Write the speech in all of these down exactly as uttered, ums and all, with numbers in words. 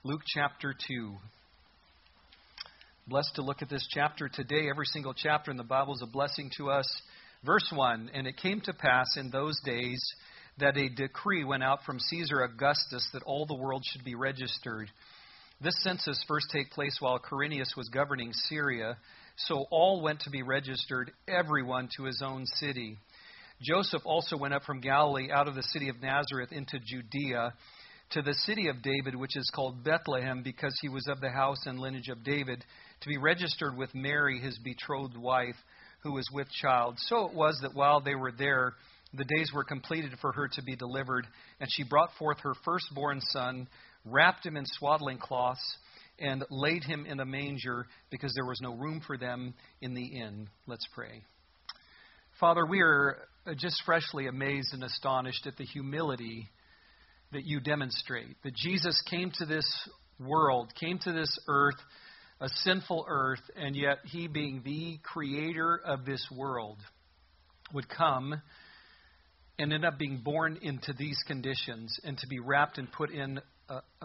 Luke chapter two. Blessed to look at this chapter today. Every single chapter in the Bible is a blessing to us. Verse one, and it came to pass in those days that a decree went out from Caesar Augustus that all the world should be registered. This census first took place while Quirinius was governing Syria, so all went to be registered, everyone to his own city. Joseph also went up from Galilee out of the city of Nazareth into Judea, to the city of David, which is called Bethlehem, because he was of the house and lineage of David, to be registered with Mary, his betrothed wife, who was with child. So it was that while they were there, the days were completed for her to be delivered, and she brought forth her firstborn son, wrapped him in swaddling cloths, and laid him in a manger, because there was no room for them in the inn. Let's pray. Father, we are just freshly amazed and astonished at the humility that you demonstrate. That Jesus came to this world, came to this earth, a sinful earth, and yet he, being the creator of this world, would come and end up being born into these conditions and to be wrapped and put in a, a,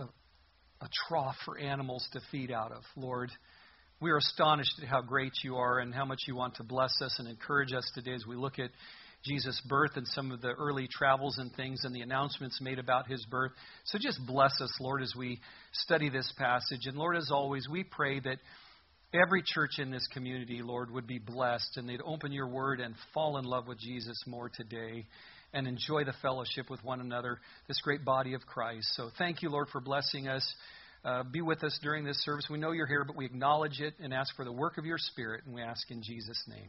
a trough for animals to feed out of. Lord, we are astonished at how great you are and how much you want to bless us and encourage us today as we look at Jesus' birth and some of the early travels and things and the announcements made about his birth. So just bless us, Lord, as we study this passage. And Lord, as always, we pray that every church in this community, Lord, would be blessed and they'd open your word and fall in love with Jesus more today and enjoy the fellowship with one another, this great body of Christ. So thank you, Lord, for blessing us. Uh, be with us during this service. We know you're here, but we acknowledge it and ask for the work of your Spirit, and we ask in Jesus' name.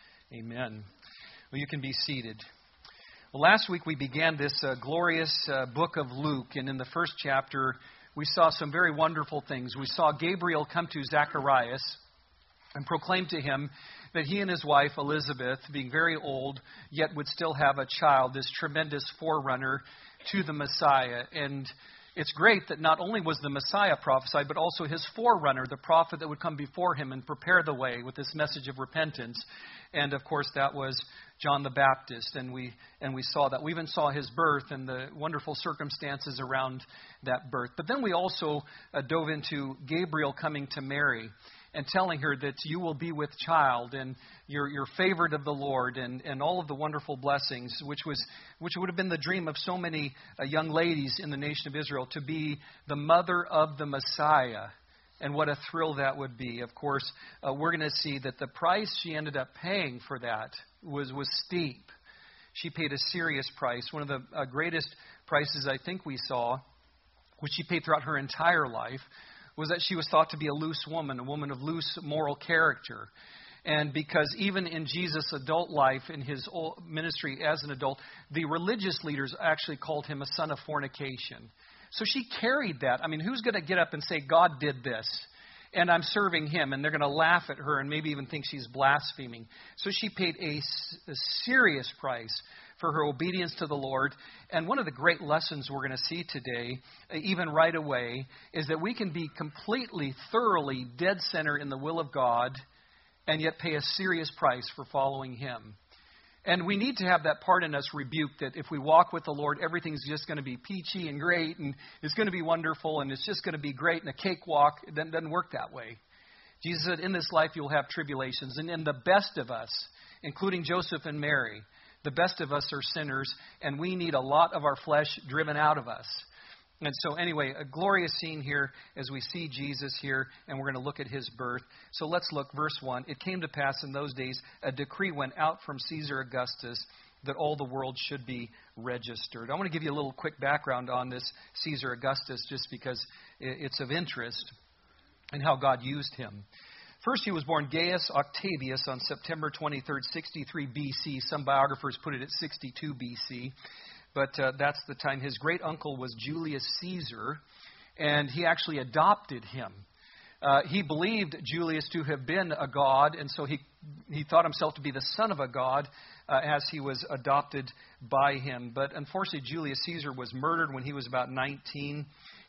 Amen. Well, you can be seated. Well, last week we began this uh, glorious uh, book of Luke, and in the first chapter we saw some very wonderful things. We saw Gabriel come to Zacharias and proclaim to him that he and his wife Elizabeth, being very old, yet would still have a child, this tremendous forerunner to the Messiah. And it's great that not only was the Messiah prophesied, but also his forerunner, the prophet that would come before him and prepare the way with this message of repentance. And of course, that was John the Baptist, and we and we saw that. We even saw his birth and the wonderful circumstances around that birth. But then we also uh, dove into Gabriel coming to Mary and telling her that you will be with child and you're, you're favored of the Lord and, and all of the wonderful blessings, which was which would have been the dream of so many uh, young ladies in the nation of Israel, to be the mother of the Messiah. And what a thrill that would be. Of course, uh, we're going to see that the price she ended up paying for that was, was steep. She paid a serious price. One of the uh, greatest prices I think we saw, which she paid throughout her entire life, was that she was thought to be a loose woman, a woman of loose moral character. And because even in Jesus' adult life, in his ministry as an adult, the religious leaders actually called him a son of fornication. So she carried that. I mean, who's going to get up and say, God did this, and I'm serving him, and they're going to laugh at her and maybe even think she's blaspheming. So she paid a, a serious price for her obedience to the Lord. And one of the great lessons we're going to see today, even right away, is that we can be completely, thoroughly dead center in the will of God and yet pay a serious price for following him. And we need to have that part in us rebuked, that if we walk with the Lord, everything's just going to be peachy and great, and it's going to be wonderful, and it's just going to be great, and a cakewalk. It doesn't work that way. Jesus said, in this life you'll have tribulations. And in the best of us, including Joseph and Mary, the best of us are sinners, and we need a lot of our flesh driven out of us. And so anyway, a glorious scene here as we see Jesus here, and we're going to look at his birth. So let's look, verse one. It came to pass in those days, a decree went out from Caesar Augustus that all the world should be registered. I want to give you a little quick background on this Caesar Augustus, just because it's of interest and how God used him. First, he was born Gaius Octavius on September twenty-third, sixty-three B C. Some biographers put it at sixty-two B C. But uh, that's the time. His great uncle was Julius Caesar, and he actually adopted him. Uh, he believed Julius to have been a god, and so he he thought himself to be the son of a god uh, as he was adopted by him. But unfortunately, Julius Caesar was murdered when he was about nineteen.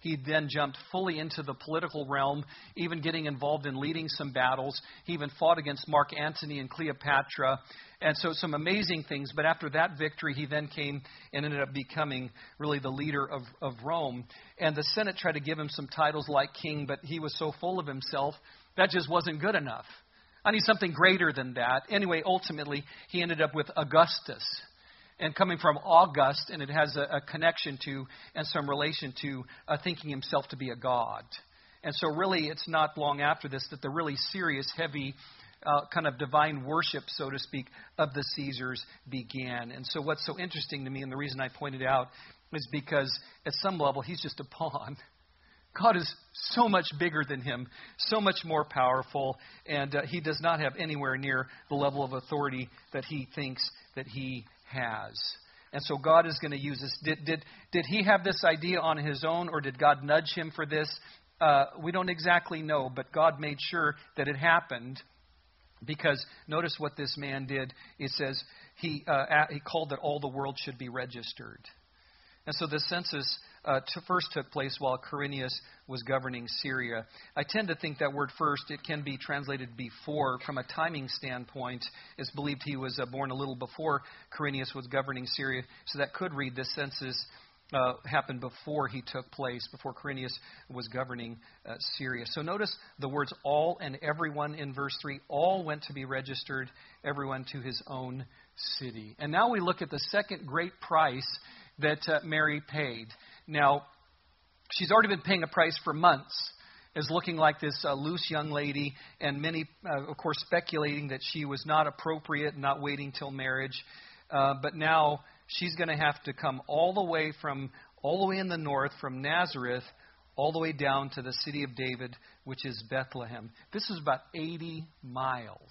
He then jumped fully into the political realm, even getting involved in leading some battles. He even fought against Mark Antony and Cleopatra. And so some amazing things. But after that victory, he then came and ended up becoming really the leader of, of Rome. And the Senate tried to give him some titles like king, but he was so full of himself, that just wasn't good enough. I need something greater than that. Anyway, ultimately, he ended up with Augustus. And coming from August, and it has a, a connection to and some relation to uh, thinking himself to be a god. And so really, it's not long after this that the really serious, heavy uh, kind of divine worship, so to speak, of the Caesars began. And so what's so interesting to me, and the reason I pointed out, is because at some level, he's just a pawn. God is so much bigger than him, so much more powerful, and uh, he does not have anywhere near the level of authority that he thinks that he has. And so God is going to use this. Did, did, did he have this idea on his own, or did God nudge him for this? Uh, we don't exactly know, but God made sure that it happened, because notice what this man did. It says he, uh, he called that all the world should be registered. And so the census uh, to first took place while Quirinius was governing Syria. I tend to think that word first, it can be translated before. From a timing standpoint, it's believed he was uh, born a little before Quirinius was governing Syria. So that could read the census uh, happened before he took place, before Quirinius was governing uh, Syria. So notice the words all and everyone in verse three. All went to be registered, everyone to his own city. And now we look at the second great price that uh, Mary paid. Now, she's already been paying a price for months, as looking like this uh, loose young lady, and many, uh, of course, speculating that she was not appropriate, not waiting till marriage. Uh, but now she's going to have to come all the way from, all the way in the north, from Nazareth, all the way down to the city of David, which is Bethlehem. This is about eighty miles.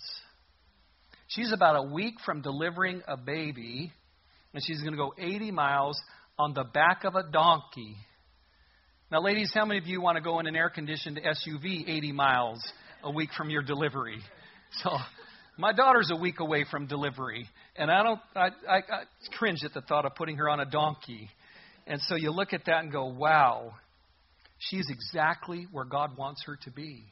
She's about a week from delivering a baby, and she's going to go eighty miles on the back of a donkey. Now, ladies, how many of you want to go in an air-conditioned S U V eighty miles a week from your delivery? So, my daughter's a week away from delivery, and I don't, I, I, I cringe at the thought of putting her on a donkey. And so you look at that and go, wow, she's exactly where God wants her to be.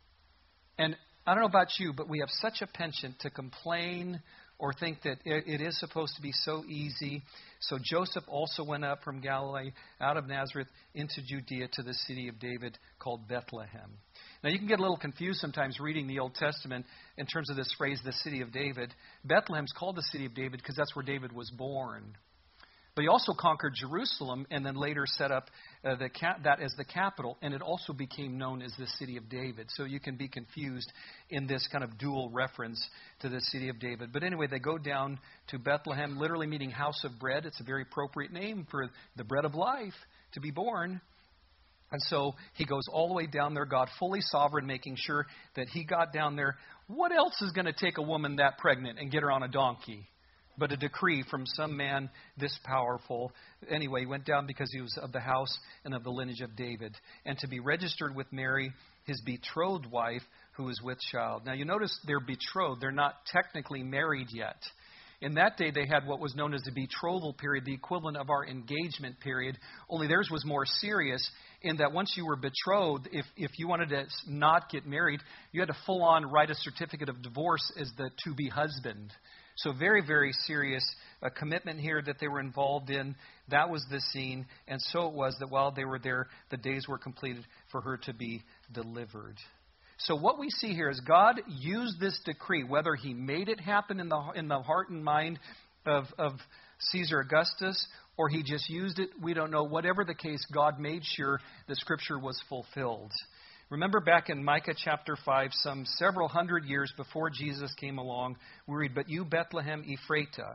And I don't know about you, but we have such a penchant to complain or think that it, it is supposed to be so easy. So Joseph also went up from Galilee, out of Nazareth, into Judea to the city of David called Bethlehem. Now you can get a little confused sometimes reading the Old Testament in terms of this phrase, the city of David. Bethlehem's called the city of David because that's where David was born. But he also conquered Jerusalem and then later set up uh, the ca- that as the capital, and it also became known as the city of David. So you can be confused in this kind of dual reference to the city of David. But anyway, they go down to Bethlehem, literally meaning house of bread. It's a very appropriate name for the bread of life to be born. And so he goes all the way down there, God fully sovereign, making sure that he got down there. What else is going to take a woman that pregnant and get her on a donkey? But a decree from some man this powerful. Anyway, he went down because he was of the house and of the lineage of David. And to be registered with Mary, his betrothed wife, who was with child. Now you notice they're betrothed. They're not technically married yet. In that day, they had what was known as the betrothal period, the equivalent of our engagement period. Only theirs was more serious in that once you were betrothed, if, if you wanted to not get married, you had to full on write a certificate of divorce as the to-be husband. So very, very serious uh, commitment here that they were involved in. That was the scene. And so it was that while they were there, the days were completed for her to be delivered. So what we see here is God used this decree, whether he made it happen in the in the heart and mind of, of Caesar Augustus, or he just used it, we don't know. Whatever the case, God made sure the Scripture was fulfilled. Remember back in Micah chapter five, some several hundred years before Jesus came along, we read, "But you, Bethlehem Ephratah,"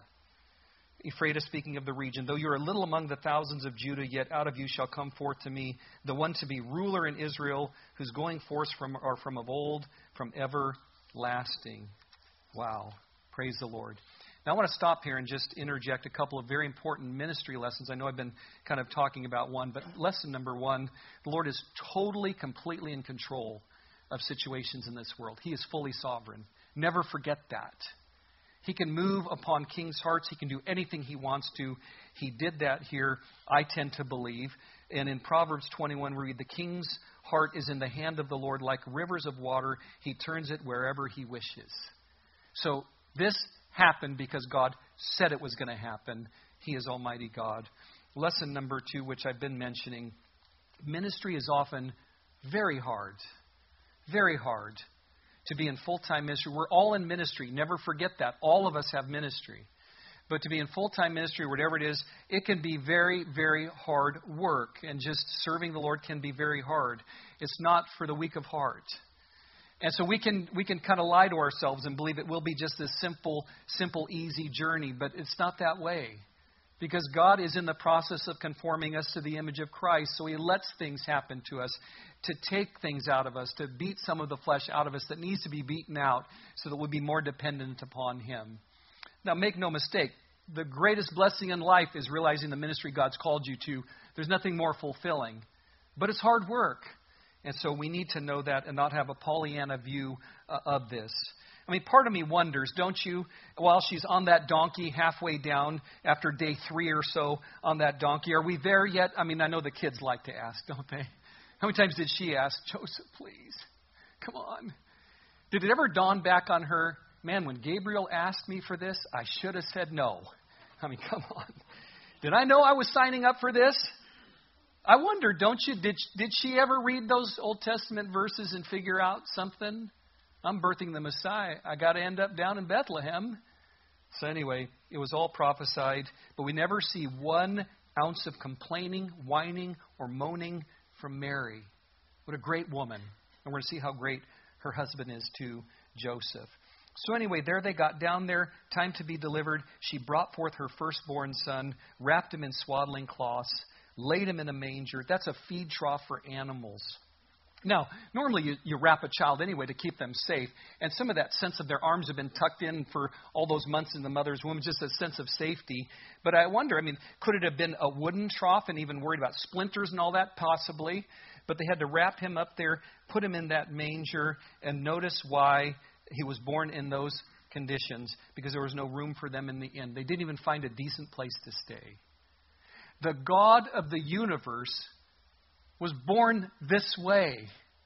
Ephratah speaking of the region, "though you are little among the thousands of Judah, yet out of you shall come forth to me the one to be ruler in Israel, whose going forth from are from of old, from everlasting." Wow. Praise the Lord. Now I want to stop here and just interject a couple of very important ministry lessons. I know I've been kind of talking about one, but lesson number one, the Lord is totally, completely in control of situations in this world. He is fully sovereign. Never forget that. He can move upon kings' hearts. He can do anything he wants to. He did that here, I tend to believe. And in Proverbs twenty-one, we read, the king's heart is in the hand of the Lord like rivers of water. He turns it wherever he wishes. So this happened because God said it was going to happen. He is Almighty God. Lesson number two, which I've been mentioning, ministry is often very hard. Very hard to be in full-time ministry. We're all in ministry. Never forget that. All of us have ministry. But to be in full-time ministry, whatever it is, it can be very, very hard work. And just serving the Lord can be very hard. It's not for the weak of heart. And so we can we can kind of lie to ourselves and believe it will be just this simple, simple, easy journey. But it's not that way. Because God is in the process of conforming us to the image of Christ. So He lets things happen to us, to take things out of us, to beat some of the flesh out of us that needs to be beaten out so that we'll be more dependent upon Him. Now, make no mistake, the greatest blessing in life is realizing the ministry God's called you to. There's nothing more fulfilling. But it's hard work. And so we need to know that and not have a Pollyanna view uh, of this. I mean, part of me wonders, don't you, while she's on that donkey halfway down after day three or so on that donkey, are we there yet? I mean, I know the kids like to ask, don't they? How many times did she ask, Joseph, please, come on. Did it ever dawn back on her, man, when Gabriel asked me for this, I should have said no. I mean, come on. Did I know I was signing up for this? I wonder, don't you, did, did she ever read those Old Testament verses and figure out something? I'm birthing the Messiah. I got to end up down in Bethlehem. So anyway, it was all prophesied, but we never see one ounce of complaining, whining, or moaning from Mary. What a great woman. And we're going to see how great her husband is to Joseph. So anyway, there they got down there, time to be delivered. She brought forth her firstborn son, wrapped him in swaddling cloths, laid him in a manger. That's a feed trough for animals. Now, normally you, you wrap a child anyway to keep them safe. And some of that sense of their arms have been tucked in for all those months in the mother's womb, just a sense of safety. But I wonder, I mean, could it have been a wooden trough and even worried about splinters and all that? Possibly. But they had to wrap him up there, put him in that manger, and notice why he was born in those conditions, because there was no room for them in the inn. They didn't even find a decent place to stay. The God of the universe was born this way.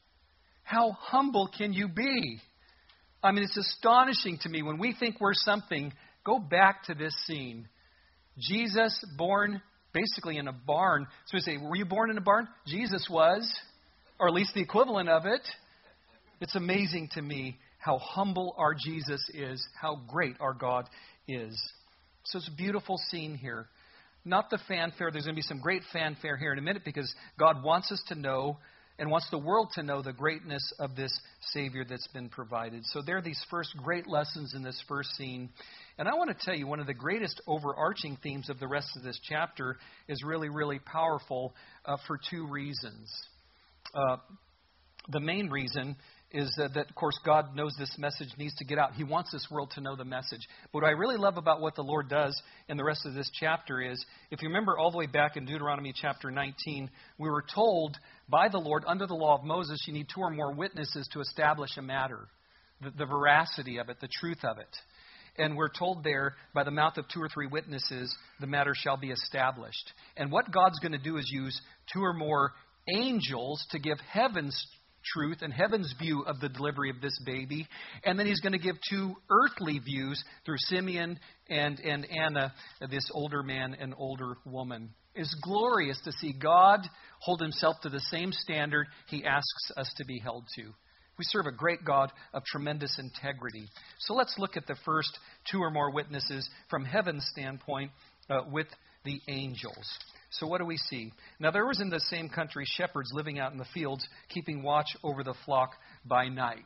How humble can you be? I mean, it's astonishing to me. When we think we're something, go back to this scene. Jesus born basically in a barn. So we say, were you born in a barn? Jesus was, or at least the equivalent of it. It's amazing to me how humble our Jesus is, how great our God is. So it's a beautiful scene here. Not the fanfare. There's going to be some great fanfare here in a minute because God wants us to know and wants the world to know the greatness of this Savior that's been provided. So there are these first great lessons in this first scene. And I want to tell you, one of the greatest overarching themes of the rest of this chapter is really, really powerful uh, for two reasons. Uh, the main reason is that, that, of course, God knows this message needs to get out. He wants this world to know the message. But what I really love about what the Lord does in the rest of this chapter is, if you remember all the way back in Deuteronomy chapter nineteen, we were told by the Lord, under the law of Moses, you need two or more witnesses to establish a matter, the, the veracity of it, the truth of it. And we're told there, by the mouth of two or three witnesses, the matter shall be established. And what God's going to do is use two or more angels to give heaven's truth and heaven's view of the delivery of this baby. And then he's going to give two earthly views through Simeon and, and Anna, this older man and older woman. It's glorious to see God hold himself to the same standard he asks us to be held to. We serve a great God of tremendous integrity. So let's look at the first two or more witnesses from heaven's standpoint uh, with the angels. So what do we see? Now there was in the same country shepherds living out in the fields, keeping watch over the flock by night.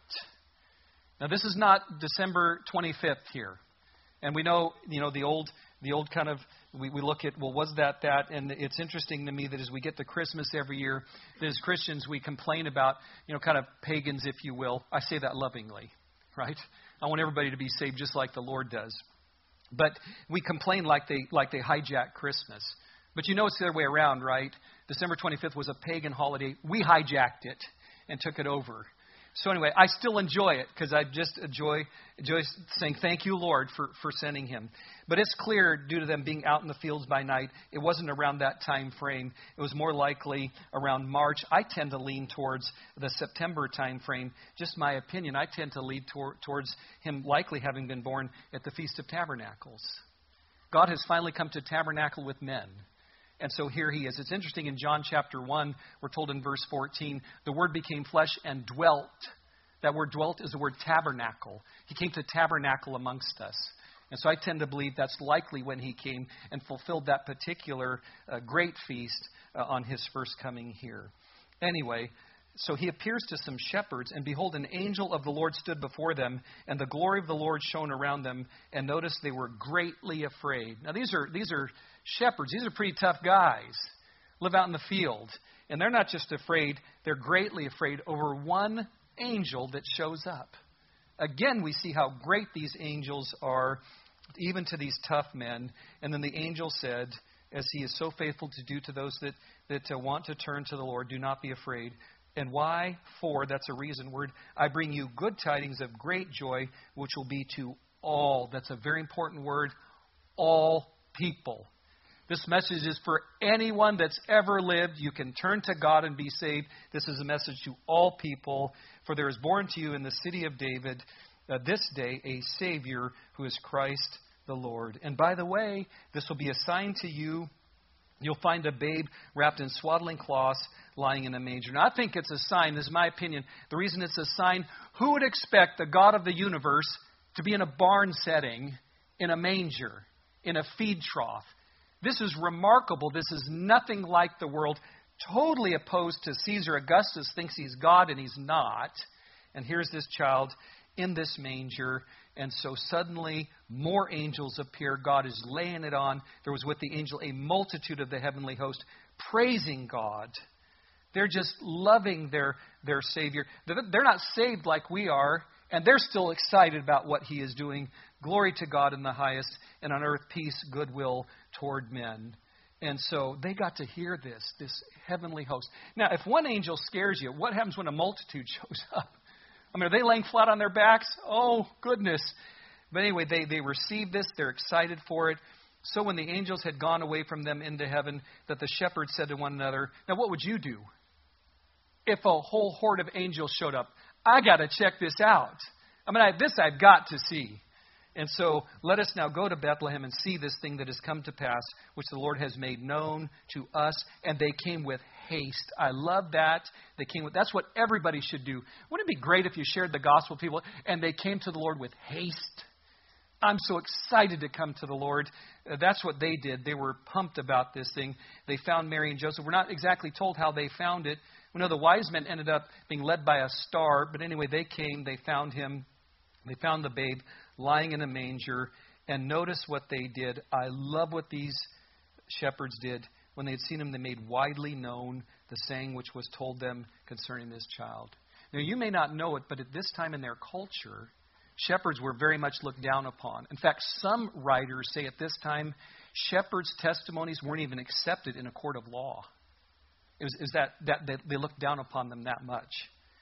Now this is not December twenty-fifth here. And we know, you know, the old the old kind of, we, we look at, well, was that that? And it's interesting to me that as we get to Christmas every year, that as Christians we complain about, you know, kind of pagans, if you will. I say that lovingly, right? I want everybody to be saved just like the Lord does. But we complain like they like they hijack Christmas. But you know it's the other way around, right? December twenty-fifth was a pagan holiday. We hijacked it and took it over. So anyway, I still enjoy it because I just enjoy, enjoy saying thank you, Lord, for, for sending him. But it's clear due to them being out in the fields by night, it wasn't around that time frame. It was more likely around March. I tend to lean towards the September time frame. Just my opinion, I tend to lean tor- towards him likely having been born at the Feast of Tabernacles. God has finally come to tabernacle with men. And so here he is. It's interesting in John chapter one, we're told in verse fourteen, the Word became flesh and dwelt. That word dwelt is the word tabernacle. He came to tabernacle amongst us. And so I tend to believe that's likely when he came and fulfilled that particular uh, great feast uh, on his first coming here. Anyway, so he appears to some shepherds, and behold, an angel of the Lord stood before them, and the glory of the Lord shone around them, and notice they were greatly afraid. Now these are these are shepherds. These are pretty tough guys. Live out in the field. And they're not just afraid, they're greatly afraid over one angel that shows up. Again, we see how great these angels are, even to these tough men. And then the angel said, as he is so faithful to do to those that, that uh, want to turn to the Lord, do not be afraid. And why? For, that's a reason word, I bring you good tidings of great joy, which will be to all. That's a very important word, all people. This message is for anyone that's ever lived. You can turn to God and be saved. This is a message to all people. For there is born to you in the city of David uh, this day a Savior who is Christ the Lord. And by the way, this will be a sign to you. You'll find a babe wrapped in swaddling cloths lying in a manger. Now, I think it's a sign. This is my opinion. The reason it's a sign, who would expect the God of the universe to be in a barn setting, in a manger, in a feed trough? This is remarkable. This is nothing like the world. Totally opposed to Caesar. Augustus thinks he's God and he's not. And here's this child in this manger. And so suddenly more angels appear. God is laying it on. There was with the angel a multitude of the heavenly host praising God. They're just loving their, their Savior. They're not saved like we are. And they're still excited about what he is doing. Glory to God in the highest, and on earth peace, goodwill toward men. And so they got to hear this, this heavenly host. Now, if one angel scares you, what happens when a multitude shows up? I mean, are they laying flat on their backs? Oh, goodness. But anyway, they, they received this. They're excited for it. So when the angels had gone away from them into heaven, that the shepherds said to one another, now what would you do if a whole horde of angels showed up? I got to check this out. I mean, I, this I've got to see. And so let us now go to Bethlehem and see this thing that has come to pass, which the Lord has made known to us. And they came with haste. I love that. They came with, that's what everybody should do. Wouldn't it be great if you shared the gospel with people and they came to the Lord with haste? I'm so excited to come to the Lord. Uh, that's what they did. They were pumped about this thing. They found Mary and Joseph. We're not exactly told how they found it. We know the wise men ended up being led by a star. But anyway, they came. They found him. They found the babe lying in a manger. And notice what they did. I love what these shepherds did. When they had seen him, they made widely known the saying which was told them concerning this child. Now, you may not know it, but at this time in their culture, shepherds were very much looked down upon. In fact, some writers say at this time, shepherds' testimonies weren't even accepted in a court of law. It was, it was that, that, that they looked down upon them that much.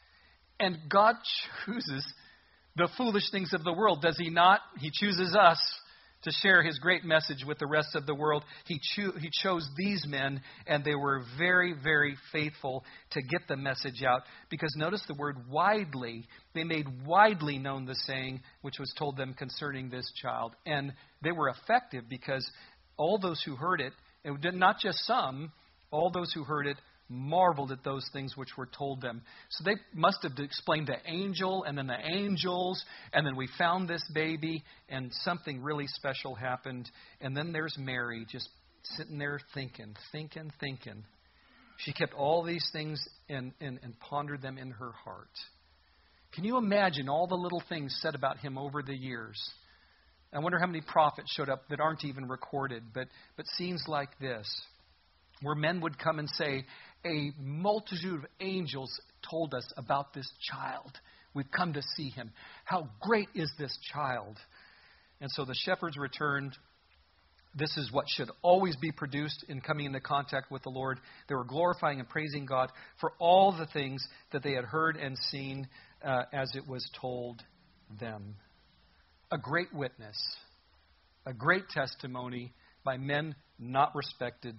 And God chooses the foolish things of the world, does he not? He chooses us to share his great message with the rest of the world. He, cho- he chose these men, and they were very, very faithful to get the message out. Because notice the word widely. They made widely known the saying which was told them concerning this child. And they were effective because all those who heard it, and not just some, all those who heard it marveled at those things which were told them. So they must have explained the angel and then the angels, and then we found this baby, and something really special happened. And then there's Mary just sitting there thinking, thinking, thinking. She kept all these things and, and, and pondered them in her heart. Can you imagine all the little things said about him over the years? I wonder how many prophets showed up that aren't even recorded, but, but scenes like this, where men would come and say, a multitude of angels told us about this child. We've come to see him. How great is this child? And so the shepherds returned This is what should always be produced in coming into contact with the Lord. They were glorifying and praising God for all the things that they had heard and seen uh, as it was told them. A great witness, a great testimony by men not respected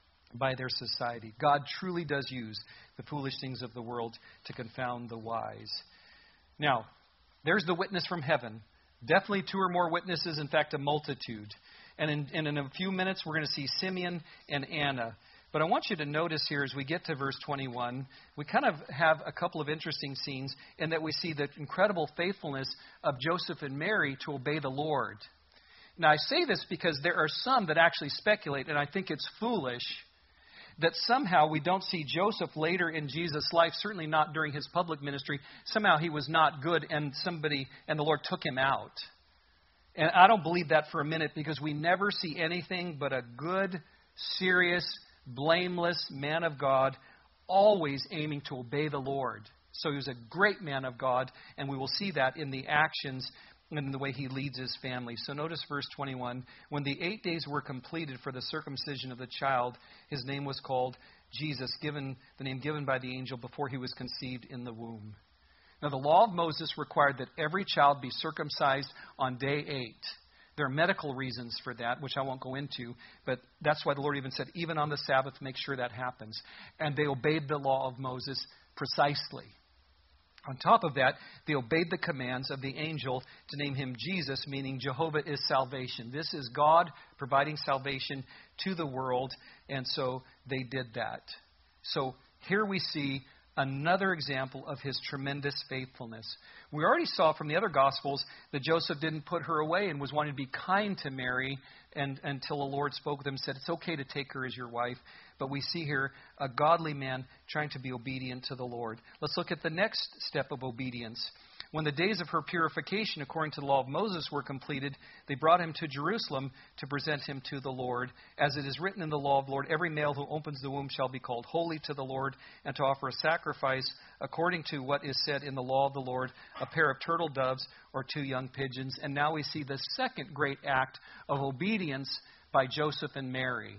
by their society. God truly does use the foolish things of the world to confound the wise. Now, there's the witness from heaven. Definitely two or more witnesses, in fact, a multitude. And in, and in a few minutes, we're going to see Simeon and Anna. But I want you to notice here as we get to verse twenty-one, we kind of have a couple of interesting scenes in that we see the incredible faithfulness of Joseph and Mary to obey the Lord. Now, I say this because there are some that actually speculate, and I think it's foolish, that somehow we don't see Joseph later in Jesus' life, certainly not during his public ministry. Somehow he was not good and somebody and the Lord took him out. And I don't believe that for a minute, because we never see anything but a good, serious, blameless man of God, always aiming to obey the Lord. So he was a great man of God, and we will see that in the actions and in the way he leads his family. So notice verse twenty-one. When the eight days were completed for the circumcision of the child, his name was called Jesus, given the name given by the angel before he was conceived in the womb. Now, the law of Moses required that every child be circumcised on day eight. There are medical reasons for that, which I won't go into, but that's why the Lord even said, even on the Sabbath, make sure that happens. And they obeyed the law of Moses precisely. On top of that, they obeyed the commands of the angel to name him Jesus, meaning Jehovah is salvation. This is God providing salvation to the world, and so they did that. So here we see another example of his tremendous faithfulness. We already saw from the other Gospels that Joseph didn't put her away and was wanting to be kind to Mary and, until the Lord spoke to them and said, it's okay to take her as your wife. But we see here a godly man trying to be obedient to the Lord. Let's look at the next step of obedience. When the days of her purification, according to the law of Moses, were completed, they brought him to Jerusalem to present him to the Lord. As it is written in the law of the Lord, every male who opens the womb shall be called holy to the Lord, and to offer a sacrifice according to what is said in the law of the Lord, a pair of turtle doves or two young pigeons. And now we see the second great act of obedience by Joseph and Mary.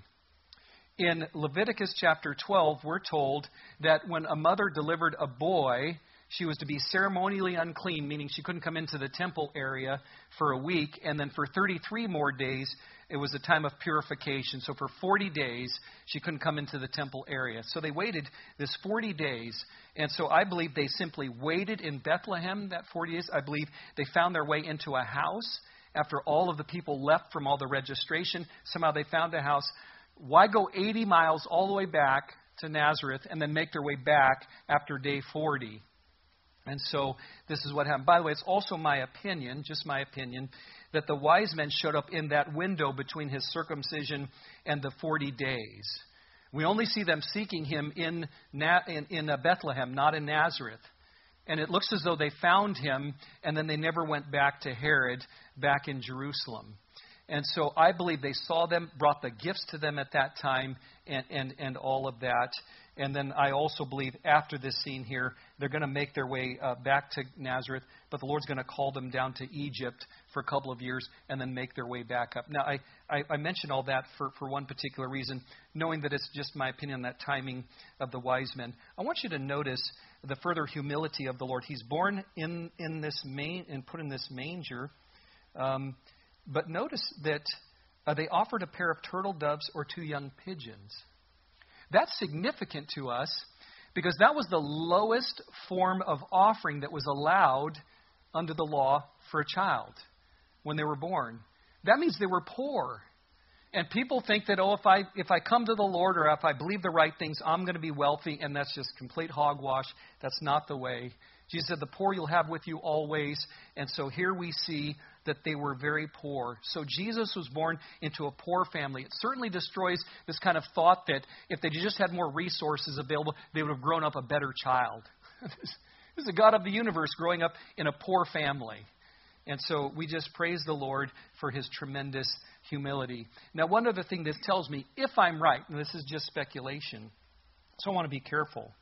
In Leviticus chapter twelve, we're told that when a mother delivered a boy, she was to be ceremonially unclean, meaning she couldn't come into the temple area for a week. And then for thirty-three more days, it was a time of purification. So for forty days, she couldn't come into the temple area. So they waited this forty days. And so I believe they simply waited in Bethlehem that forty days. I believe they found their way into a house after all of the people left from all the registration. Somehow they found a house. Why go eighty miles all the way back to Nazareth and then make their way back after day forty? And so this is what happened. By the way, it's also my opinion, just my opinion, that the wise men showed up in that window between his circumcision and the forty days. We only see them seeking him in, Na- in, in uh, Bethlehem, not in Nazareth. And it looks as though they found him, and then they never went back to Herod, back in Jerusalem. And so I believe they saw them, brought the gifts to them at that time, and, and, and all of that. And then I also believe after this scene here, they're going to make their way uh, back to Nazareth, but the Lord's going to call them down to Egypt for a couple of years and then make their way back up. Now, I, I, I mention all that for, for one particular reason, knowing that it's just my opinion on that timing of the wise men. I want you to notice the further humility of the Lord. He's born in, in this main and put in this manger. Um, but notice that uh, they offered a pair of turtle doves or two young pigeons. That's significant to us because that was the lowest form of offering that was allowed under the law for a child when they were born. That means they were poor. And people think that, oh, if I if I come to the Lord or if I believe the right things, I'm going to be wealthy, and that's just complete hogwash. That's not the way. Jesus said, the poor you'll have with you always. And so here we see that they were very poor. So Jesus was born into a poor family. It certainly destroys this kind of thought that if they just had more resources available, they would have grown up a better child. This is the God of the universe growing up in a poor family. And so we just praise the Lord for his tremendous humility. Now, one other thing this tells me, if I'm right, and this is just speculation, so I want to be careful.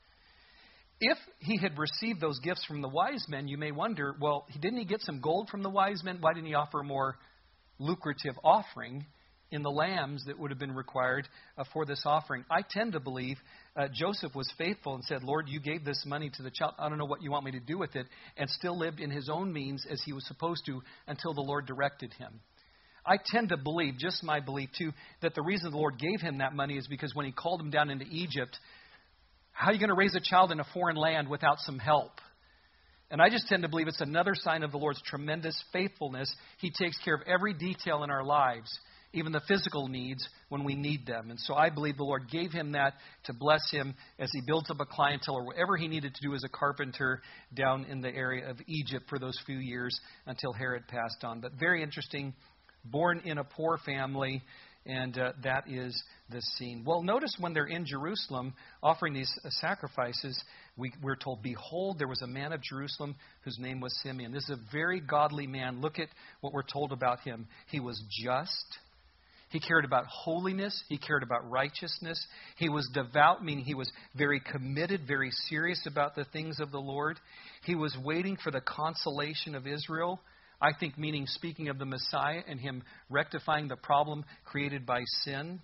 If he had received those gifts from the wise men, you may wonder, well, didn't he get some gold from the wise men? Why didn't he offer a more lucrative offering? in the lambs that would have been required uh, for this offering. I tend to believe uh, Joseph was faithful and said, Lord, you gave this money to the child. I don't know what you want me to do with it, and still lived in his own means as he was supposed to until the Lord directed him. I tend to believe, just my belief too, that the reason the Lord gave him that money is because when he called him down into Egypt, how are you going to raise a child in a foreign land without some help? And I just tend to believe it's another sign of the Lord's tremendous faithfulness. He takes care of every detail in our lives, even the physical needs when we need them. And so I believe the Lord gave him that to bless him as he built up a clientele or whatever he needed to do as a carpenter down in the area of Egypt for those few years until Herod passed on. But very interesting, born in a poor family, and uh, that is the scene. Well, notice when they're in Jerusalem offering these uh, sacrifices, we, we're told, behold, there was a man of Jerusalem whose name was Simeon. This is a very godly man. Look at what we're told about him. He was just. He cared about holiness. He cared about righteousness. He was devout, meaning he was very committed, very serious about the things of the Lord. He was waiting for the consolation of Israel. I think meaning speaking of the Messiah and him rectifying the problem created by sin.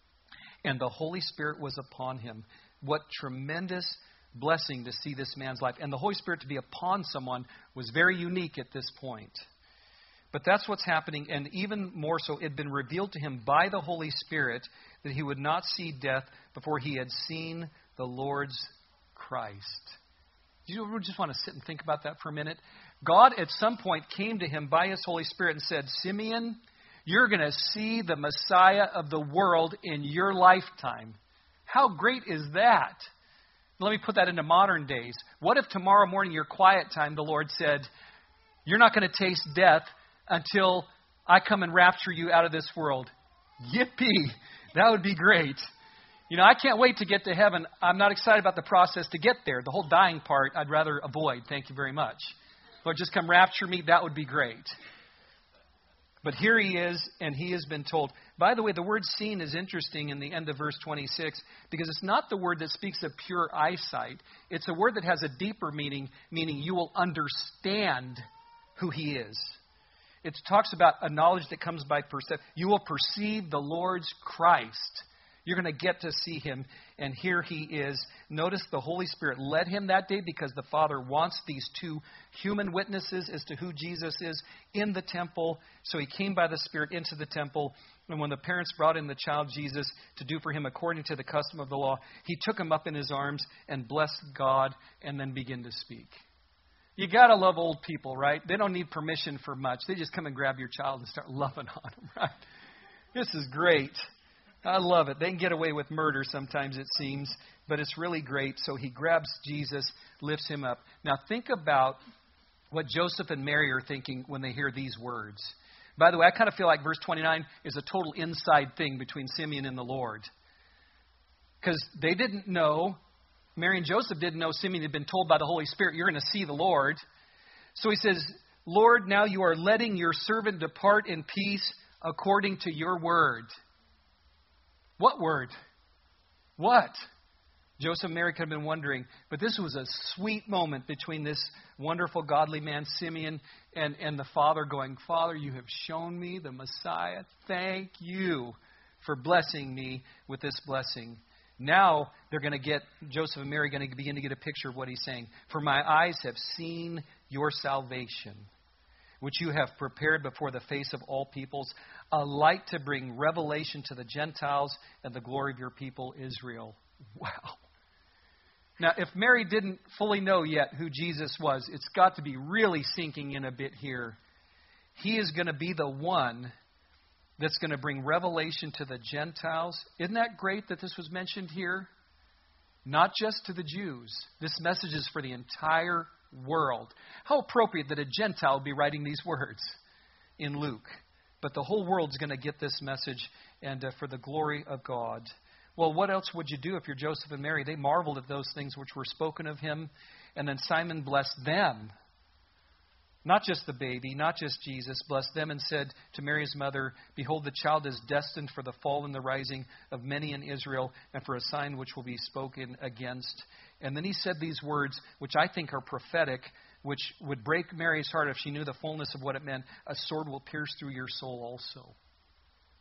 And the Holy Spirit was upon him. What tremendous blessing to see this man's life. And the Holy Spirit to be upon someone was very unique at this point. But that's what's happening. And even more so, it had been revealed to him by the Holy Spirit that he would not see death before he had seen the Lord's Christ. Do you just want to sit and think about that for a minute? God at some point came to him by his Holy Spirit and said, Simeon, you're going to see the Messiah of the world in your lifetime. How great is that? Let me put that into modern days. What if tomorrow morning, your quiet time, the Lord said, you're not going to taste death until I come and rapture you out of this world? Yippee! That would be great. You know, I can't wait to get to heaven. I'm not excited about the process to get there. The whole dying part, I'd rather avoid. Thank you very much. Lord, just come rapture me. That would be great. But here he is, and he has been told. By the way, the word seen is interesting in the end of verse twenty-six, because it's not the word that speaks of pure eyesight. It's a word that has a deeper meaning, meaning you will understand who he is. It talks about a knowledge that comes by perception. You will perceive the Lord's Christ. You're going to get to see him, and here he is. Notice the Holy Spirit led him that day because the Father wants these two human witnesses as to who Jesus is in the temple. So he came by the Spirit into the temple, and when the parents brought in the child Jesus to do for him according to the custom of the law, he took him up in his arms and blessed God and then began to speak. You got to love old people, right? They don't need permission for much. They just come and grab your child and start loving on them, right? This is great. I love it. They can get away with murder sometimes, it seems, but it's really great. So he grabs Jesus, lifts him up. Now think about what Joseph and Mary are thinking when they hear these words. By the way, I kind of feel like verse twenty-nine is a total inside thing between Simeon and the Lord. Because they didn't know, Mary and Joseph didn't know Simeon had been told by the Holy Spirit, you're going to see the Lord. So he says, Lord, now you are letting your servant depart in peace according to your word. What word? What? Joseph and Mary could have been wondering, but this was a sweet moment between this wonderful godly man, Simeon, and, and the Father going, Father, you have shown me the Messiah. Thank you for blessing me with this blessing. Now they're going to get, Joseph and Mary are going to begin to get a picture of what he's saying. For my eyes have seen your salvation, which you have prepared before the face of all peoples, a light to bring revelation to the Gentiles and the glory of your people, Israel. Wow. Now, if Mary didn't fully know yet who Jesus was, it's got to be really sinking in a bit here. He is going to be the one that's going to bring revelation to the Gentiles. Isn't that great that this was mentioned here? Not just to the Jews. This message is for the entire world. How appropriate that a Gentile would be writing these words in Luke. But the whole world's going to get this message, and uh, for the glory of God. Well, what else would you do if you're Joseph and Mary? They marveled at those things which were spoken of him. And then Simon blessed them. Not just the baby, not just Jesus, blessed them and said to Mary's mother, behold, the child is destined for the fall and the rising of many in Israel, and for a sign which will be spoken against. And then he said these words, which I think are prophetic, which would break Mary's heart if she knew the fullness of what it meant. A sword will pierce through your soul also.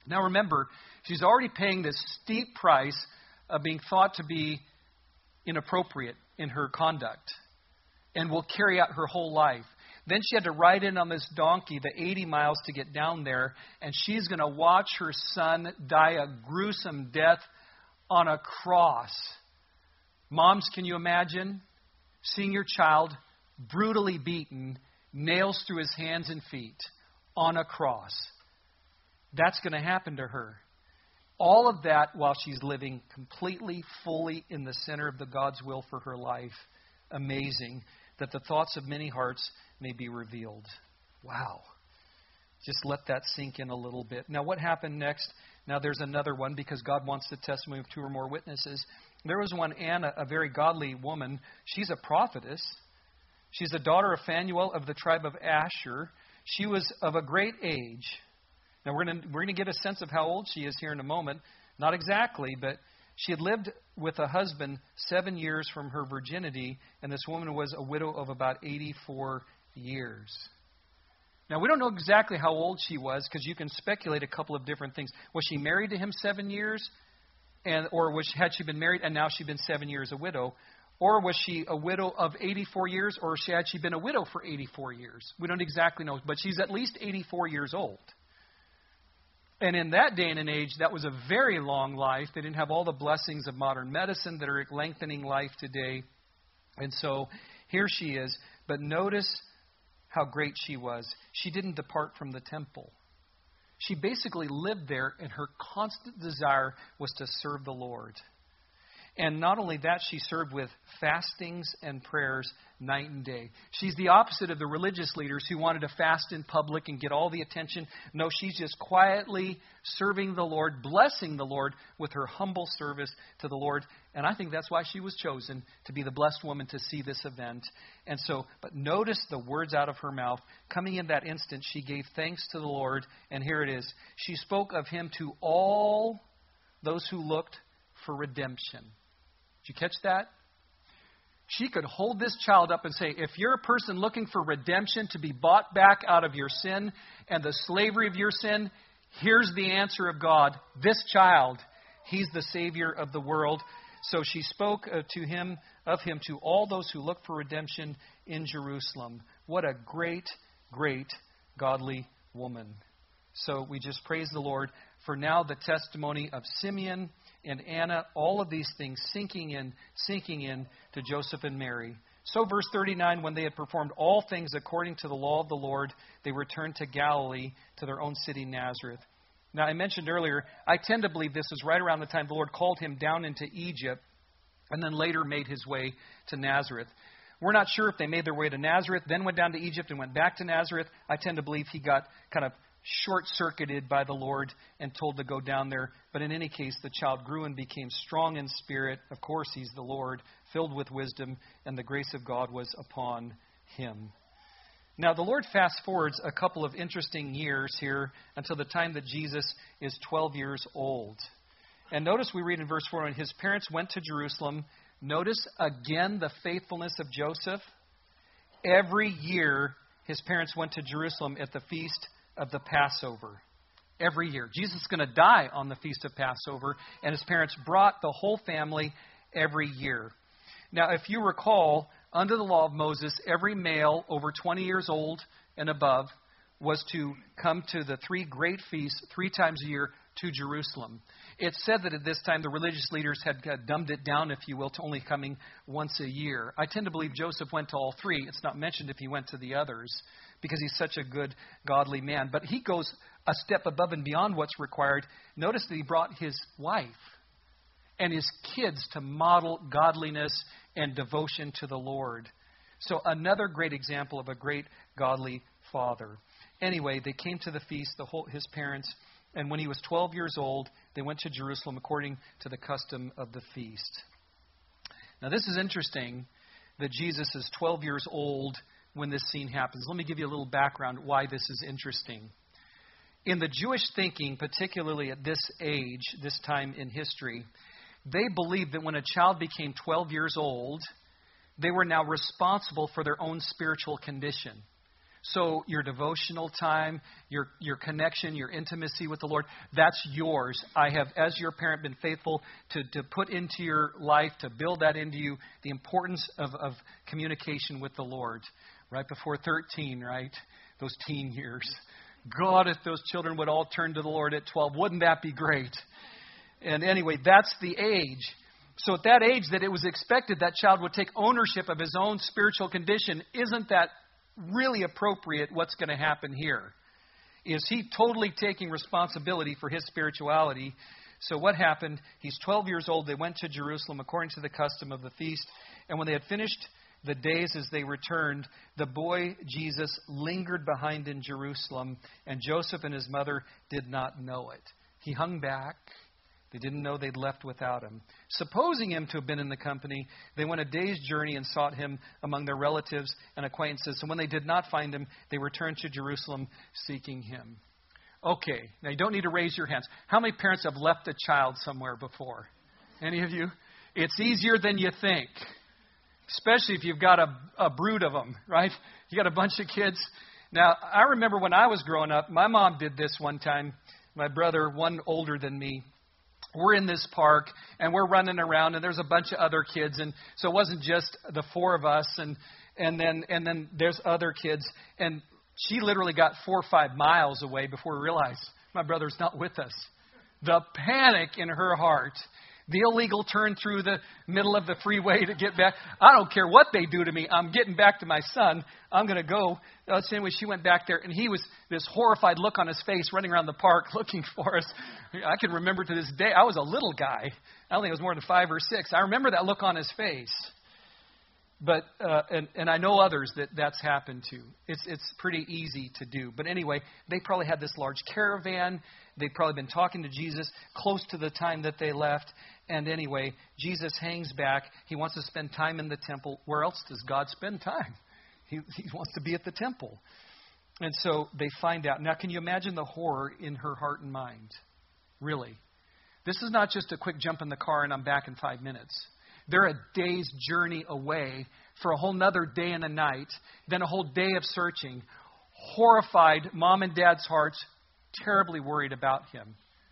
Now remember, she's already paying this steep price of being thought to be inappropriate in her conduct and will carry out her whole life. Then she had to ride in on this donkey the eighty miles to get down there, and she's going to watch her son die a gruesome death on a cross. Moms, can you imagine seeing your child brutally beaten, nails through his hands and feet on a cross? That's going to happen to her. All of that while she's living completely, fully in the center of the God's will for her life. Amazing that the thoughts of many hearts may be revealed. Wow. Just let that sink in a little bit. Now, what happened next? Now, there's another one because God wants the testimony of two or more witnesses. There was one, Anna, a very godly woman. She's a prophetess. She's a daughter of Phanuel of the tribe of Asher. She was of a great age. Now, we're going to we're going to get a sense of how old she is here in a moment. Not exactly, but she had lived with a husband seven years from her virginity, and this woman was a widow of about eighty-four years. Now, we don't know exactly how old she was because you can speculate a couple of different things. Was she married to him seven years? and Or was had she been married and now she'd been seven years a widow? Or was she a widow of eighty-four years, or she had she been a widow for eighty-four years? We don't exactly know, but she's at least eighty-four years old. And in that day and an age, that was a very long life. They didn't have all the blessings of modern medicine that are lengthening life today. And so here she is. But notice how great she was. She didn't depart from the temple. She basically lived there, and her constant desire was to serve the Lord. And not only that, she served with fastings and prayers night and day. She's the opposite of the religious leaders who wanted to fast in public and get all the attention. No, she's just quietly serving the Lord, blessing the Lord with her humble service to the Lord. And I think that's why she was chosen to be the blessed woman to see this event. And so, but notice the words out of her mouth. Coming in that instant, she gave thanks to the Lord. And here it is. She spoke of him to all those who looked for redemption. Did you catch that? She could hold this child up and say, if you're a person looking for redemption to be bought back out of your sin and the slavery of your sin, here's the answer of God. This child, he's the Savior of the world. So she spoke uh, to him, of him to all those who look for redemption in Jerusalem. What a great, great, godly woman. So we just praise the Lord for now the testimony of Simeon and Anna, all of these things sinking in, sinking in to Joseph and Mary. So verse thirty-nine, when they had performed all things according to the law of the Lord, they returned to Galilee, to their own city Nazareth. Now, I mentioned earlier, I tend to believe this is right around the time the Lord called him down into Egypt and then later made his way to Nazareth. We're not sure if they made their way to Nazareth, then went down to Egypt and went back to Nazareth. I tend to believe he got kind of short-circuited by the Lord and told to go down there. But in any case, the child grew and became strong in spirit. Of course, he's the Lord, filled with wisdom, and the grace of God was upon him. Now, the Lord fast-forwards a couple of interesting years here until the time that Jesus is twelve years old. And notice we read in verse four, when his parents went to Jerusalem, notice again the faithfulness of Joseph. Every year, his parents went to Jerusalem at the feast of the Passover. Every year. Jesus is going to die on the feast of Passover, and his parents brought the whole family every year. Now, if you recall, under the law of Moses, every male over twenty years old and above was to come to the three great feasts three times a year to Jerusalem. It's said that at this time the religious leaders had dumbed it down, if you will, to only coming once a year. I tend to believe Joseph went to all three. It's not mentioned if he went to the others because he's such a good, godly man. But he goes a step above and beyond what's required. Notice that he brought his wife and his kids to model godliness and devotion to the Lord. So another great example of a great godly father. Anyway, they came to the feast, the whole, his parents, and when he was twelve years old, they went to Jerusalem according to the custom of the feast. Now this is interesting that Jesus is twelve years old when this scene happens. Let me give you a little background why this is interesting. In the Jewish thinking, particularly at this age, this time in history, they believed that when a child became twelve years old, they were now responsible for their own spiritual condition. So your devotional time, your your connection, your intimacy with the Lord, that's yours. I have, as your parent, been faithful to, to put into your life, to build that into you, the importance of, of communication with the Lord. Right before thirteen, right? Those teen years. God, if those children would all turn to the Lord at twelve, wouldn't that be great? And anyway, that's the age. So at that age that it was expected that child would take ownership of his own spiritual condition, isn't that really appropriate what's going to happen here? Is he totally taking responsibility for his spirituality? So what happened? He's twelve years old. They went to Jerusalem according to the custom of the feast. And when they had finished the days as they returned, the boy Jesus lingered behind in Jerusalem, and Joseph and his mother did not know it. He hung back. They didn't know they'd left without him. Supposing him to have been in the company, they went a day's journey and sought him among their relatives and acquaintances. And when they did not find him, they returned to Jerusalem seeking him. Okay, now you don't need to raise your hands. How many parents have left a child somewhere before? Any of you? It's easier than you think, especially if you've got a, a brood of them, right? You got a bunch of kids. Now, I remember when I was growing up, my mom did this one time. My brother, one older than me, we're in this park, and we're running around, and there's a bunch of other kids. And so it wasn't just the four of us, and and then and then there's other kids. And she literally got four or five miles away before we realized my brother's not with us. The panic in her heart. The illegal turn through the middle of the freeway to get back. I don't care what they do to me. I'm getting back to my son. I'm going to go. Uh, so anyway, she went back there, and he was this horrified look on his face running around the park looking for us. I can remember to this day, I was a little guy. I don't think I was more than five or six. I remember that look on his face. But uh, and, and I know others that that's happened to. It's it's pretty easy to do. But anyway, they probably had this large caravan. They'd probably been talking to Jesus close to the time that they left. And anyway, Jesus hangs back. He wants to spend time in the temple. Where else does God spend time? He, he wants to be at the temple. And so they find out. Now, can you imagine the horror in her heart and mind? Really. This is not just a quick jump in the car and I'm back in five minutes. They're a day's journey away for a whole nother day and a night, then a whole day of searching. Horrified, mom and dad's hearts, terribly worried about him.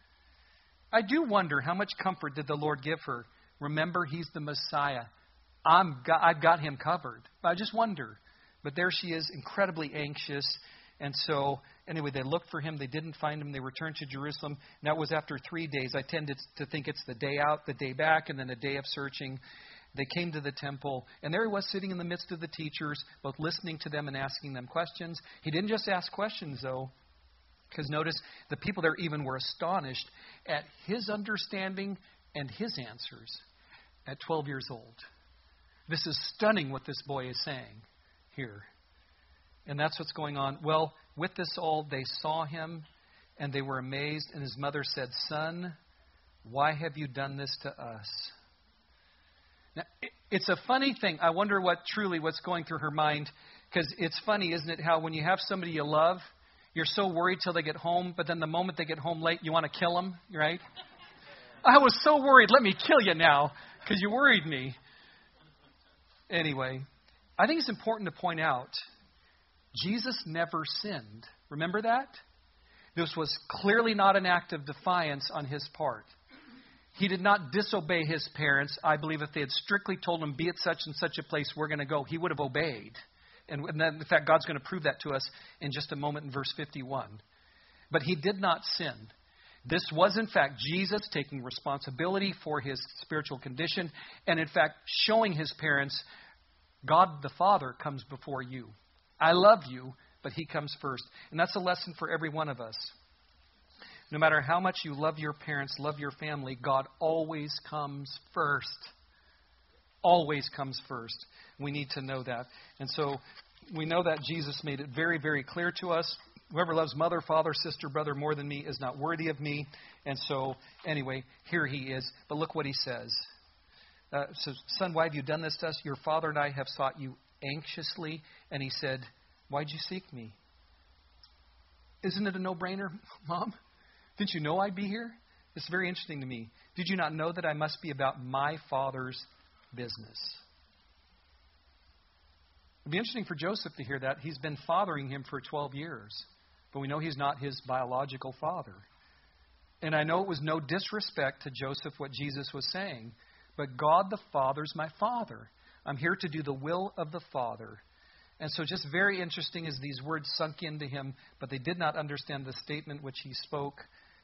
I do wonder how much comfort did the Lord give her? Remember, he's the Messiah. I'm got, I've got him covered. I just wonder. But there she is, incredibly anxious. And so, anyway, they looked for him. They didn't find him. They returned to Jerusalem. And that was after three days. I tend to think it's the day out, the day back, and then a day of searching. They came to the temple, and there he was sitting in the midst of the teachers, both listening to them and asking them questions. He didn't just ask questions, though, because notice the people there even were astonished at his understanding and his answers at twelve years old. This is stunning what this boy is saying here. And that's what's going on. Well, with this all, they saw him, and they were amazed. And his mother said, "Son, why have you done this to us?" Now, it's a funny thing. I wonder what truly what's going through her mind. Because it's funny, isn't it, how when you have somebody you love, you're so worried till they get home, but then the moment they get home late, you want to kill them, right? I was so worried. Let me kill you now because you worried me. Anyway, I think it's important to point out Jesus never sinned. Remember that? This was clearly not an act of defiance on his part. He did not disobey his parents. I believe if they had strictly told him, be at such and such a place, we're going to go, he would have obeyed. And then, in fact, God's going to prove that to us in just a moment in verse fifty-one. But he did not sin. This was, in fact, Jesus taking responsibility for his spiritual condition. And, in fact, showing his parents, God the Father comes before you. I love you, but he comes first. And that's a lesson for every one of us. No matter how much you love your parents, love your family, God always comes first. Always comes first. We need to know that. And so we know that Jesus made it very, very clear to us. Whoever loves mother, father, sister, brother more than me is not worthy of me. And so, anyway, here he is. But look what he says. Uh, so, son, why have you done this to us? Your father and I have sought you anxiously. And he said, why'd you seek me? Isn't it a no-brainer, Mom? Didn't you know I'd be here? It's very interesting to me. Did you not know that I must be about my Father's business? It'd be interesting for Joseph to hear that. He's been fathering him for twelve years. But we know he's not his biological father. And I know it was no disrespect to Joseph what Jesus was saying. But God the Father's my Father. I'm here to do the will of the Father. And so just very interesting as these words sunk into him, but they did not understand the statement which he spoke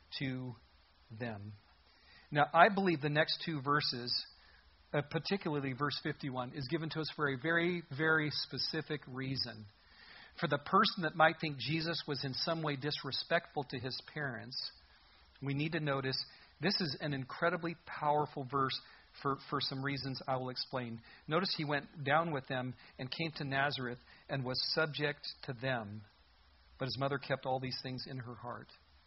to them. Now, I believe the next two verses, uh, particularly verse fifty-one, is given to us for a very, very specific reason. For the person that might think Jesus was in some way disrespectful to his parents, we need to notice this is an incredibly powerful verse for, for some reasons I will explain. Notice he went down with them and came to Nazareth and was subject to them. But his mother kept all these things in her heart.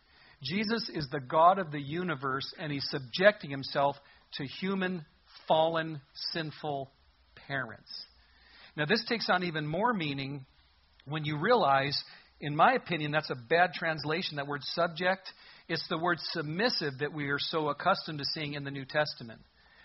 Jesus is the God of the universe, and he's subjecting himself to human, fallen, sinful parents. Now, this takes on even more meaning when you realize, in my opinion, that's a bad translation, that word subject. It's the word submissive that we are so accustomed to seeing in the New Testament.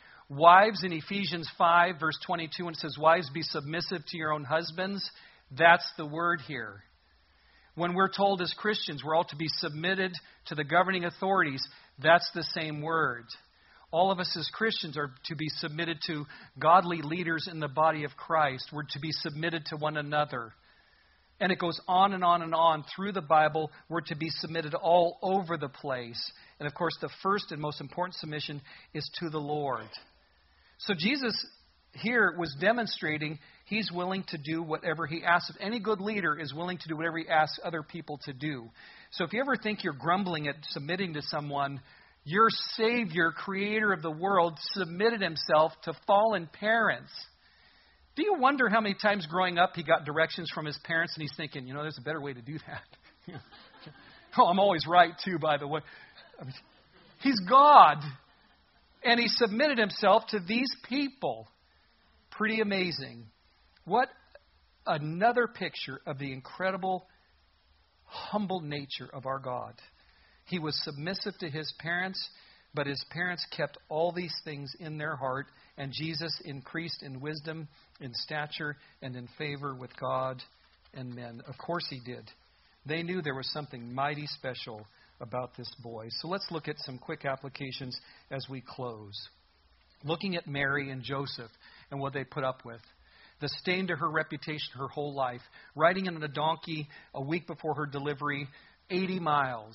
Wives, in Ephesians five, verse twenty-two, when it says, wives, be submissive to your own husbands, that's the word here. When we're told as Christians we're all to be submitted to the governing authorities, that's the same word. All of us as Christians are to be submitted to godly leaders in the body of Christ. We're to be submitted to one another. And it goes on and on and on through the Bible. We're to be submitted all over the place. And of course, the first and most important submission is to the Lord. So Jesus here was demonstrating he's willing to do whatever he asks. Any good leader is willing to do whatever he asks other people to do. So if you ever think you're grumbling at submitting to someone, your Savior, creator of the world, submitted himself to fallen parents. Do you wonder how many times growing up he got directions from his parents and he's thinking, you know, there's a better way to do that. Oh, I'm always right too, by the way. I mean, he's God. And he submitted himself to these people. Pretty amazing. What another picture of the incredible, humble nature of our God. He was submissive to his parents, but his parents kept all these things in their heart, and Jesus increased in wisdom, in stature, and in favor with God and men. Of course he did. They knew there was something mighty special about this boy. So let's look at some quick applications as we close. Looking at Mary and Joseph and what they put up with. The stain to her reputation her whole life. Riding in a donkey a week before her delivery, eighty miles.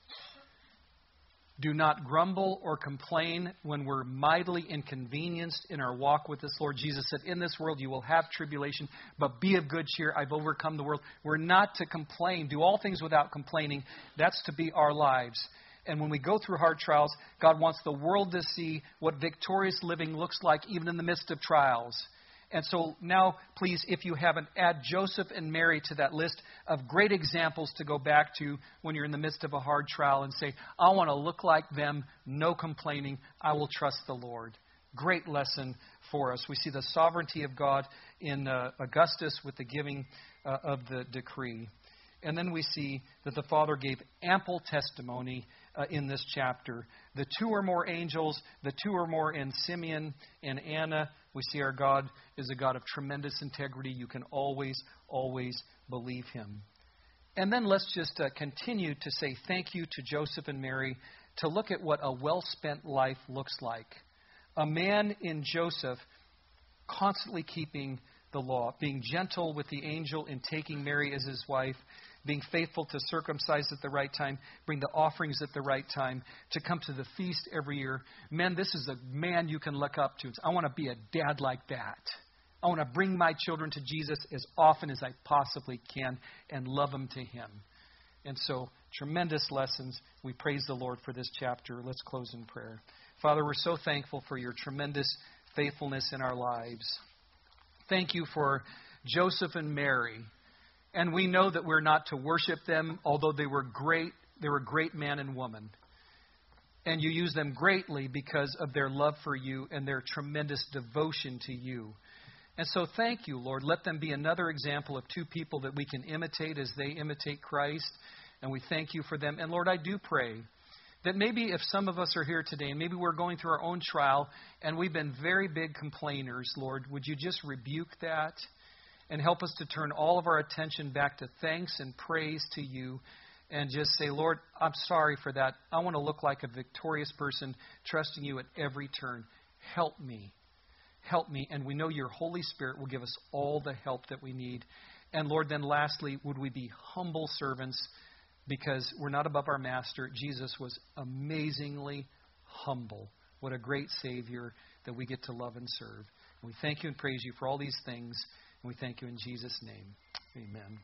Do not grumble or complain when we're mightily inconvenienced in our walk with this Lord. Jesus said, in this world you will have tribulation, but be of good cheer. I've overcome the world. We're not to complain. Do all things without complaining. That's to be our lives. And when we go through hard trials, God wants the world to see what victorious living looks like even in the midst of trials. And so now, please, if you haven't, add Joseph and Mary to that list of great examples to go back to when you're in the midst of a hard trial and say, I want to look like them, no complaining, I will trust the Lord. Great lesson for us. We see the sovereignty of God in uh, Augustus with the giving uh, of the decree. And then we see that the Father gave ample testimony uh, in this chapter. The two or more angels, the two or more in Simeon and Anna. We see our God is a God of tremendous integrity. You can always, always believe him. And then let's just uh, continue to say thank you to Joseph and Mary, to look at what a well-spent life looks like. A man in Joseph constantly keeping the law, being gentle with the angel in taking Mary as his wife, being faithful to circumcise at the right time, bring the offerings at the right time, to come to the feast every year. Men, this is a man you can look up to. I want to be a dad like that. I want to bring my children to Jesus as often as I possibly can and love them to him. And so, tremendous lessons. We praise the Lord for this chapter. Let's close in prayer. Father, we're so thankful for your tremendous faithfulness in our lives. Thank you for Joseph and Mary. And we know that we're not to worship them, although they were great. They were a great man and woman. And you use them greatly because of their love for you and their tremendous devotion to you. And so thank you, Lord. Let them be another example of two people that we can imitate as they imitate Christ. And we thank you for them. And Lord, I do pray that maybe if some of us are here today, and maybe we're going through our own trial, and we've been very big complainers, Lord, would you just rebuke that? And help us to turn all of our attention back to thanks and praise to you. And just say, Lord, I'm sorry for that. I want to look like a victorious person, trusting you at every turn. Help me. Help me. And we know your Holy Spirit will give us all the help that we need. And Lord, then lastly, would we be humble servants, because we're not above our master. Jesus was amazingly humble. What a great Savior that we get to love and serve. And we thank you and praise you for all these things. And we thank you in Jesus' name. Amen.